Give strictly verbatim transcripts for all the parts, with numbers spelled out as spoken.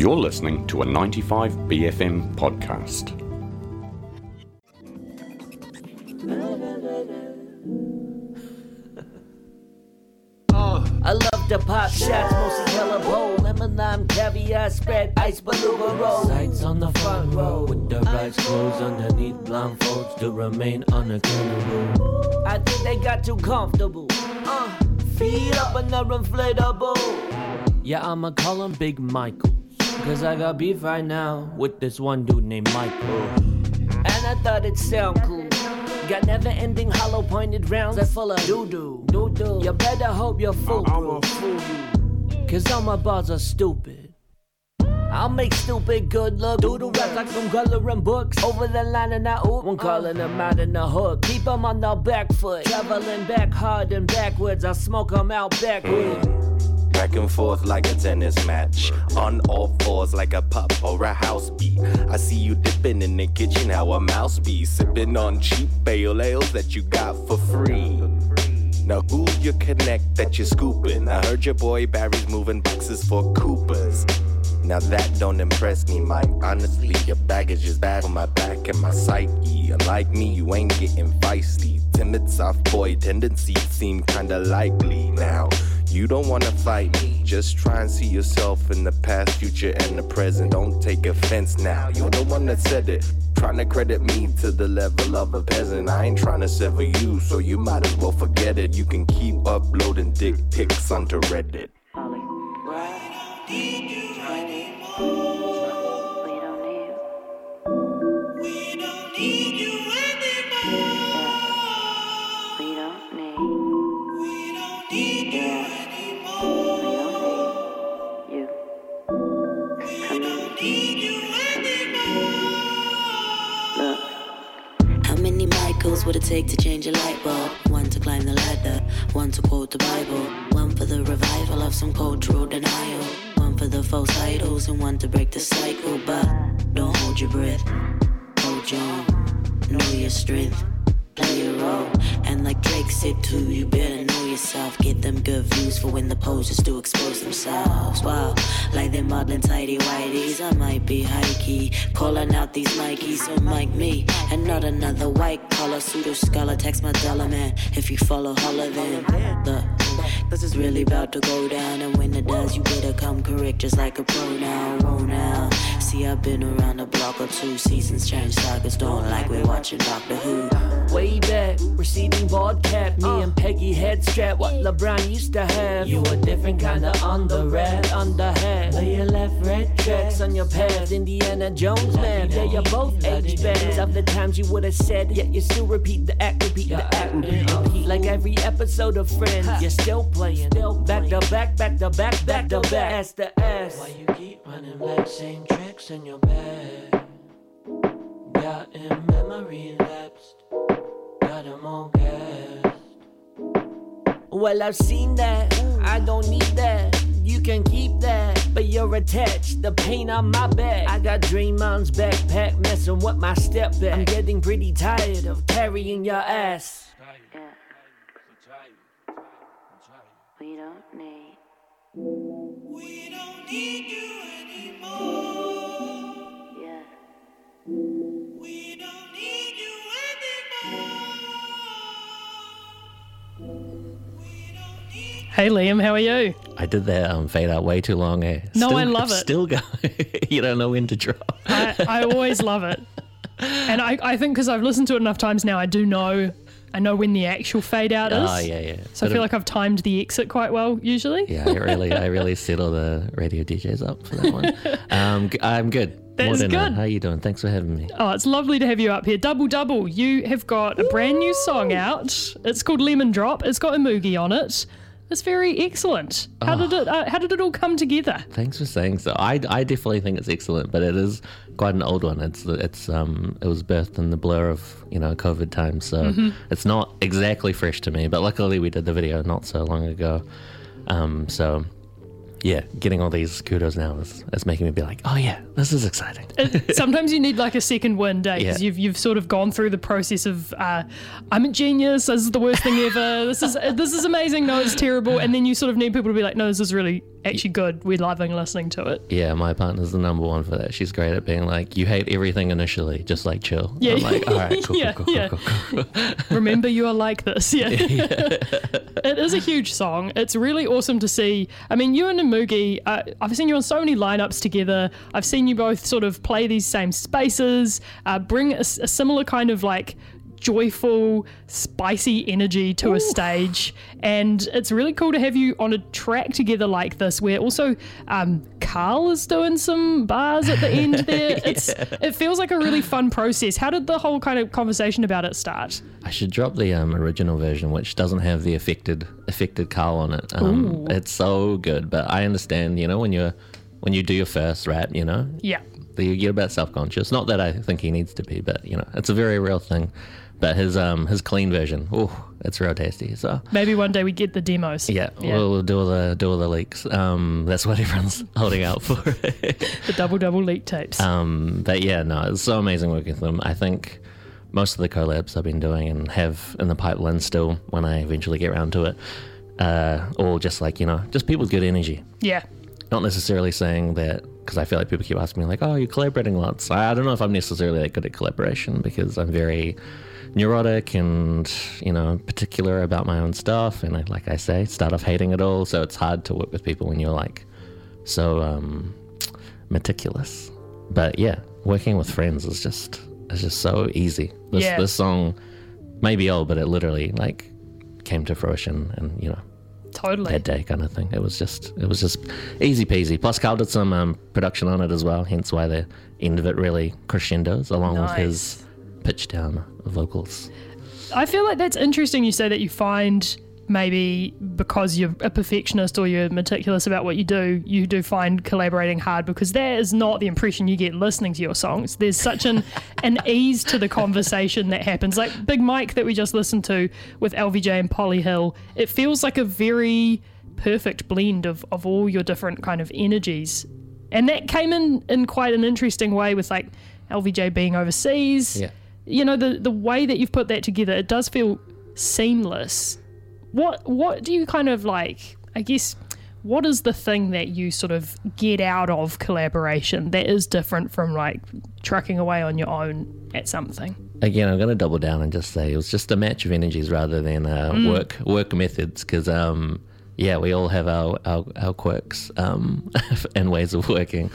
You're listening to a ninety-five B F M podcast. I love the pop shots, mostly yellow bowl, lemon lime caviar spread, ice beluga roll. Sights on the front row with their eyes closed underneath blindfolds to remain unaccountable. I think they got too comfortable. Uh, feet up in the inflatable. Yeah, I'ma call him Big Michael, cause I got beef right now with this one dude named Michael. And I thought it'd sound cool. Got never-ending hollow-pointed rounds that's full of doo-doo, doo-doo. You better hope you're foolproof, fool you, cause all my bars are stupid. I'll make stupid good look. Doodle rap like some coloring books. Over the line and I oop, I'm calling them out in the hook. Keep them on the back foot, traveling back hard and backwards. I'll smoke them out backwards. Back and forth like a tennis match, on all fours like a pup or a house bee. I see you dipping in the kitchen, how a mouse be sipping on cheap pale ales that you got for free. Now who's your connect that you're scooping? I heard your boy Barry's moving boxes for Coopers. Now that don't impress me, Mike. Honestly, your baggage is bad for my back and my psyche. Unlike me, you ain't getting feisty. Timid, soft boy tendencies seem kinda likely now. You don't wanna fight me, just try and see yourself in the past, future, and the present. Don't take offense now, you're the one that said it. Trying to credit me to the level of a peasant. I ain't trying to sever you, so you might as well forget it. You can keep uploading dick pics onto Reddit. Would it take to change a light bulb? One to climb the ladder, one to quote the Bible, one for the revival of some cultural denial, one for the false idols, and one to break the cycle. But don't hold your breath, hold your own, know your strength, play your role. And like Drake said too, you better know yourself. Get them good views for when the posers do expose themselves. Wow, like them modeling tidy whiteys, I might be high-key calling out these Nikes, so mic me. And not another white collar pseudo scholar. Text my dollar man if you follow holler then. Look, this is really about to go down, and when it does, you better come correct just like a pro now. Roll now. See, I've been around the block or two. Seasons change, sagas don't like we're watching Doctor Who. Way back, receding bald cap, me and Peggy head strap, what LeBron used to have. You a different kind of under rat, under hat. Lay your left red tracks on your path, Indiana Jones man. Yeah, you're both age bands of the times you would have said, yet you still repeat the act, repeat the act, repeat, repeat. Like every episode of Friends, you're still playing, back to back, back to back, back to back, ass to ass. Why you keep running back, same tricks in your bag? Got in memory lapsed. Got him all gassed. Well, I've seen that, I don't need that. You can keep that, but you're attached. The pain on my back. I got Draymond's backpack messing with my step back. I'm getting pretty tired of carrying your ass. Yeah. We don't need. We don't need you anymore. Yeah. We don't need you anymore. Hey Liam, how are you? I did that um, fade out way too long. Eh? No, still, I love it. Still going. You don't know when to drop. I, I always love it. And I, I think because I've listened to it enough times now, I do know I know when the actual fade out is. Oh, yeah, yeah. So but I feel it, like I've timed the exit quite well usually. Yeah, I really I really settle the radio D Js up for that one. um, I'm good. That's good. How are you doing? Thanks for having me. Oh, it's lovely to have you up here. Double Double, you have got a brand new song out. It's called Lemon Drop. It's got Imugi on it. It's very excellent. How oh. did it? Uh, how did it all come together? Thanks for saying so. I, I definitely think it's excellent, but it is quite an old one. It's it's um it was birthed in the blur of you know COVID times, so mm-hmm. it's not exactly fresh to me. But luckily we did the video not so long ago, um so. Yeah, getting all these kudos now is, is making me be like, oh yeah, this is exciting. It, sometimes you need like a second wind, eh? Because yeah. you've you've sort of gone through the process of uh, I'm a genius. This is the worst thing ever. This is this is amazing. No, it's terrible. And then you sort of need people to be like, no, this is really actually good. We're loving listening to it. Yeah, my partner's the number one for that. She's great at being like, you hate everything initially, just like chill. Yeah. I'm like, all right, cool, Yeah, cool, cool, yeah. cool, cool, cool. Remember, you are like this. Yeah. It is a huge song. It's really awesome to see. I mean, you and Moogie, uh, I've seen you on so many lineups together. I've seen you both sort of play these same spaces, uh, bring a, a similar kind of like joyful, spicy energy to a stage, and it's really cool to have you on a track together like this, where also um, Carl is doing some bars at the end there. Yeah. It's it feels like a really fun process. How did the whole kind of conversation about it start? I should drop the um, original version, which doesn't have the affected affected Carl on it. Um, Ooh. it's so good, but I understand, you know, when you're when you do your first rap, you know, Yeah. you get a bit self-conscious. Not that I think he needs to be, but you know, it's a very real thing. But his um his clean version, oh, it's real tasty. So Maybe one day we get the demos. yeah, We'll, we'll do all the do all the leaks. Um, that's what everyone's holding out for. The double double leak tapes. um, but yeah, no, it's so amazing working with them. I think most of the collabs I've been doing and have in the pipeline still, when I eventually get around to it, uh, all just like, you know, just people with good energy. yeah. Not necessarily saying that, because I feel like people keep asking me like, oh, you're collaborating lots. I, I don't know if I'm necessarily that good at collaboration, because I'm very neurotic and, you know, particular about my own stuff, and I, like I say, start off hating it all. So it's hard to work with people when you're like so um, meticulous. But yeah, working with friends is just is just so easy. This Yeah. this song may be old, but it literally like came to fruition, and you know, Totally. that day kind of thing. It was just it was just easy peasy. Plus Carl did some um, production on it as well, hence why the end of it really crescendos along with his pitch down vocals. I feel like that's interesting you say that you find maybe because you're a perfectionist or you're meticulous about what you do, you do find collaborating hard, because that is not the impression you get listening to your songs. There's such an an ease to the conversation that happens. Like Big Mike that we just listened to with L V J and Polly Hill, it feels like a very perfect blend of, of all your different kind of energies. And that came in in quite an interesting way with like L V J being overseas. Yeah. You know, the the way that you've put that together, it does feel seamless. What what do you kind of like, I guess, what is the thing that you sort of get out of collaboration that is different from like trucking away on your own at something? Again, I'm going to double down and just say it was just a match of energies rather than uh, Mm. work work methods, because um, yeah, we all have our our, our quirks um, and ways of working.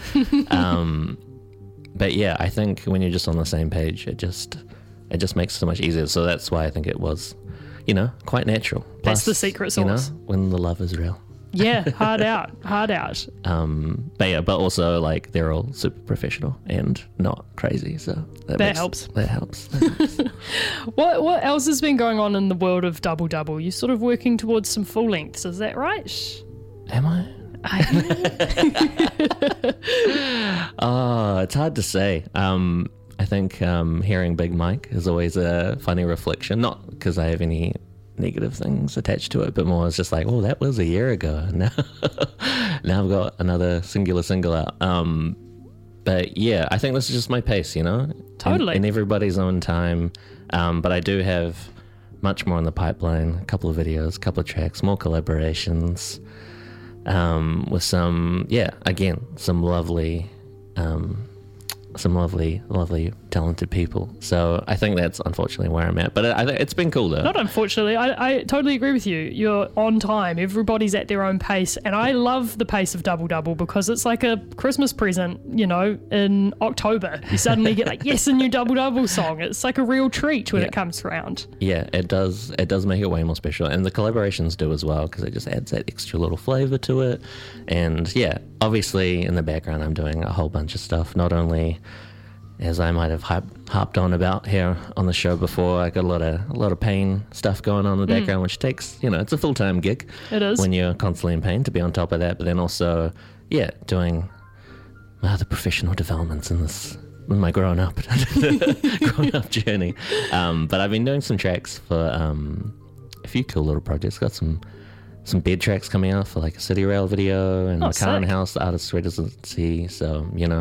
um, but yeah, I think when you're just on the same page, it just it just makes it so much easier. So that's why I think it was, you know, quite natural. That's the secret You know, sauce. when the love is real. Yeah, hard out, hard out. Um, but yeah, but also like they're all super professional and not crazy, so that, That makes- helps. That helps. That helps. What what else has been going on in the world of Double Double? You're sort of working towards some full lengths, is that right? Am I? Oh, it's hard to say. Um, I think um, hearing Big Mike is always a funny reflection. Not because I have any negative things attached to it, but more it's just like, oh, that was a year ago. Now, now I've got another singular single out. Um, but yeah, I think this is just my pace, you know? Totally. In, in everybody's own time. Um, but I do have much more in the pipeline. A couple of videos, a couple of tracks, more collaborations. Um, with some, yeah, again, some lovely, um, some lovely, lovely, talented people. So I think that's unfortunately where I'm at. But I, I think it's been cool though. Not unfortunately. I, I totally agree with you. You're on time. Everybody's at their own pace. And I love the pace of Double Double because it's like a Christmas present, you know, in October. You suddenly get like, yes, a new Double Double song. It's like a real treat when Yeah. it comes around. Yeah, it does. It does make it way more special, and the collaborations do as well, because it just adds that extra little flavor to it. And yeah, obviously in the background, I'm doing a whole bunch of stuff. Not only, as I might have hype, harped on about here on the show before, I got a lot of a lot of pain stuff going on in the background, which takes, you know, it's a full time gig. It is. When you're constantly in pain, to be on top of that. But then also, yeah, doing my other professional developments in this. In my growing up, growing up journey, um, but I've been doing some tracks for um, a few cool little projects. Got some some bed tracks coming out for like a City Rail video and Oh, McCann sick. House, the artist residency. So you know,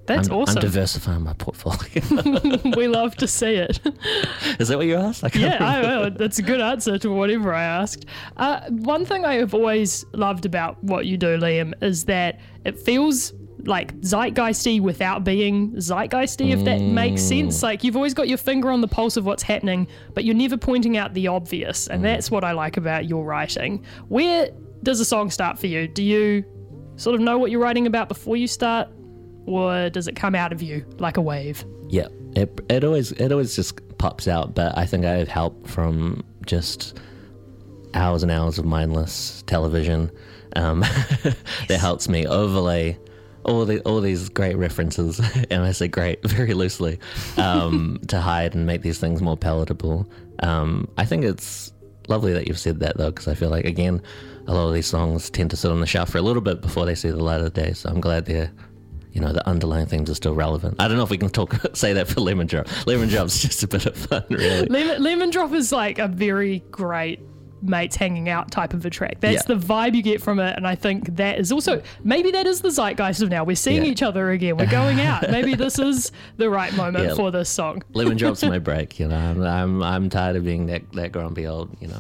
That's I'm, awesome. I'm diversifying my portfolio. We love to see it. Is that what you asked? I can't Yeah, I, remember. well, that's a good answer to whatever I asked. Uh, one thing I have always loved about what you do, Liam, is that it feels like zeitgeisty without being zeitgeisty, if that makes sense. Like, you've always got your finger on the pulse of what's happening, but you're never pointing out the obvious, and that's what I like about your writing. Where does a song start for you? Do you sort of know what you're writing about before you start, or does it come out of you like a wave? Yeah, it it always it always just pops out, but I think I have help from just hours and hours of mindless television um, that helps me overlay all the all these great references, and I say great very loosely, um, to hide and make these things more palatable. Um, I think it's lovely that you've said that, though, because I feel like, again, a lot of these songs tend to sit on the shelf for a little bit before they see the light of the day, so I'm glad they're, you know, the underlying themes are still relevant. I don't know if we can talk say that for Lemon Drop. Lemon Drop's just a bit of fun, really. Lemon, Lemon Drop is like a very great mates hanging out type of a track. That's Yeah. the vibe you get from it, and I think that is also, maybe that is the zeitgeist of now. We're seeing Yeah. each other again. We're going out. Maybe this is the right moment Yeah. for this song. Lemon Drop's my break, you know. I'm I'm, I'm tired of being that, that grumpy old, you know.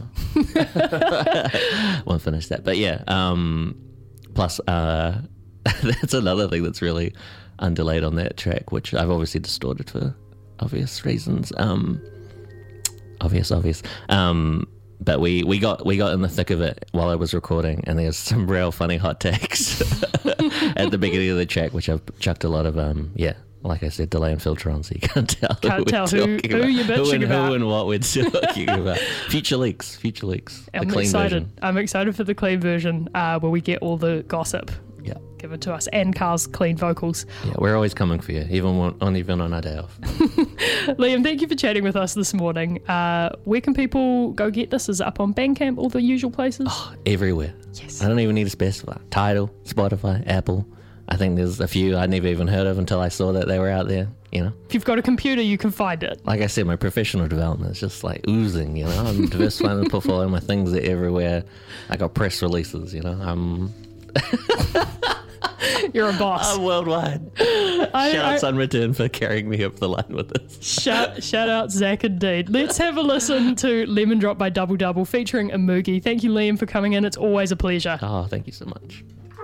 Won't finish that. But yeah, um, plus uh, that's another thing that's really underlaid on that track, which I've obviously distorted for obvious reasons. Um, obvious, obvious. Um, but we, we got we got in the thick of it while I was recording, and there's some real funny hot takes at the beginning of the track, which I've chucked a lot of um yeah, like I said, delay and filter on, so you can't tell. Can't who we're tell who- talking who about. you're bitching and, about. Who and what we're talking about. Future leaks, future leaks. I'm the clean excited. version. I'm excited for the clean version, uh, where we get all the gossip Yeah, given to us and Carl's clean vocals. yeah, we're always coming for you, even on, on even on our day off. Liam, thank you for chatting with us this morning. Uh, where can people go get this? Is it up on Bandcamp, all the usual places? Everywhere. Yes. I don't even need to specify. Tidal, Spotify, Apple. I think there's a few I never even heard of until I saw that they were out there, you know. If you've got a computer, you can find it. Like I said, my professional development is just like oozing, you know. I'm diversifying the portfolio, my things are everywhere. I got press releases, you know. I'm, You're a boss. I'm worldwide. I, Shout I- out Sunreturn for carrying me up the line with this. Shout, shout out Zach indeed. Let's have a listen to Lemon Drop by Double Double featuring Amugi. Thank you, Liam, for coming in. It's always a pleasure. Oh, thank you so much.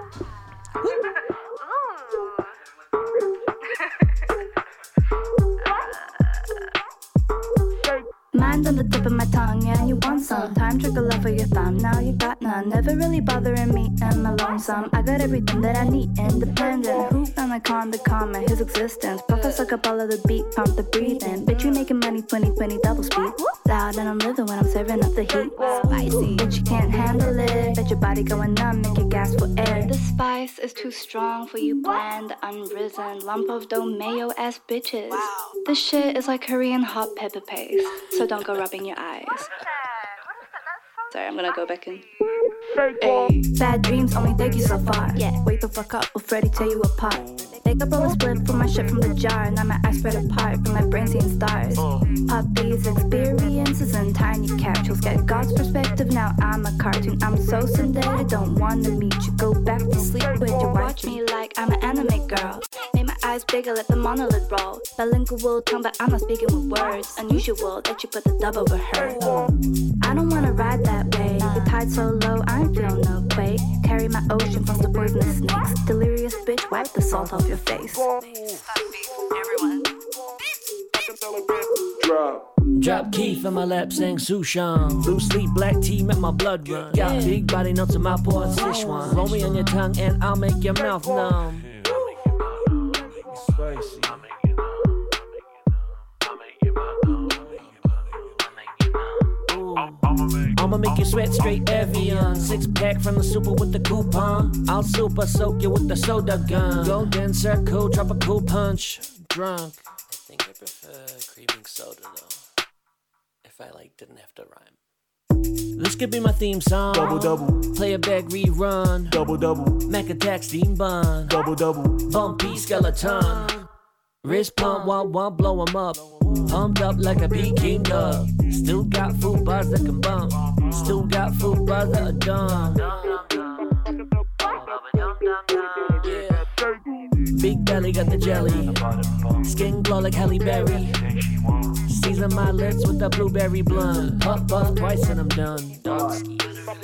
Mind on the tip of my tongue, yeah, you want some time, trick a love for your thumb, now you got none. Never really bothering me, am I lonesome? I got everything that I need, independent. Who found the con, the karma, his existence? Puff suck up all of the beat, pump the breathing. Bitch, you making money, twenty twenty double speed. Loud and I'm living when I'm serving up the heat. Spicy, bitch, you can't handle it. Bet your body going numb, make you gas for air. The spice is too strong for you bland, unrisen, lump of dough mayo ass bitches. This shit is like Korean hot pepper paste, so don't go rubbing your eyes. Sorry, I'm gonna go back in. Ay. Bad dreams only take you so far. Yeah. Wake the fuck up, will Freddy tear you apart? Make up roll a split from my shit from the jar. Now my eyes spread apart from my brain seeing stars. Puppies, experiences, and tiny capsules. Get God's perspective, now I'm a cartoon. I'm so synthetic, don't wanna meet you. Go back to sleep with your watch me like I'm an anime girl. Make my eyes bigger, let the monolith roll. Bilingual tongue, but I'm not speaking with words. Unusual that you put the dub over her. I don't wanna ride that way. The tide so low, I ain't feel no quake. Carry my ocean from the poisonous snakes. Delirious bitch, wipe the salt off your face. Everyone. Drop key for my lap saying Sushan. Blue sleep, black tea, make my blood run. Got big body nuts in my port Sichuan. Roll me on your tongue and I'll make your mouth numb. I'ma make you sweat straight Evian. Six pack from the super with the coupon. I'll super soak you with the soda gun. Golden circle, drop a cool punch. Drunk. I think I prefer creaming soda though. If I like didn't have to rhyme. This could be my theme song. Double double, Play a bag rerun. double double, Mac attack steam bun. double double. Bumpy skeleton. Wrist pump, womp womp, blow 'em up. Pumped up like a Peking duck. Still got food bars that can bump. Still got food bars that are dumb. Yeah. Big belly got the jelly. Skin glow like Halle Berry. Season my lips with the blueberry blunt. Puff puff twice and I'm done. Dogski.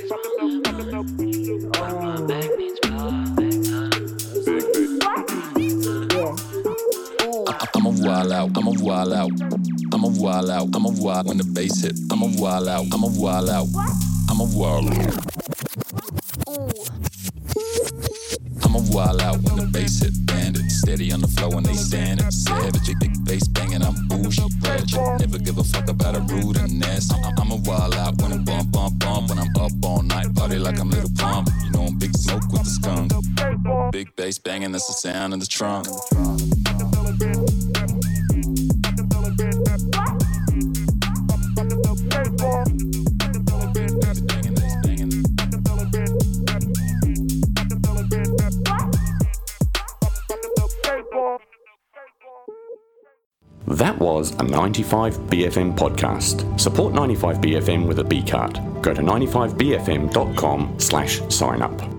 I'm a wild out, I'm a wild out. I'm a wild out, I'm a wild when the bass hit. I'm a wild out, I'm a wild out. I'm a wild out. I'm a wild out when the bass hit. Bandit, steady on the floor when they stand it. Savage, big bass banging, I'm bougie, ratchet. Never give a fuck about a rude and nasty. I'm a wild out when I bump, bump, bump. When I'm up all night, party like I'm Little Pump. You know I'm big smoke with the skunk. Big bass banging, that's the sound in the trunk. That was a ninety-five B F M podcast. Support ninety-five B F M with a B card. Go to ninety-five B F M dot com slash sign up.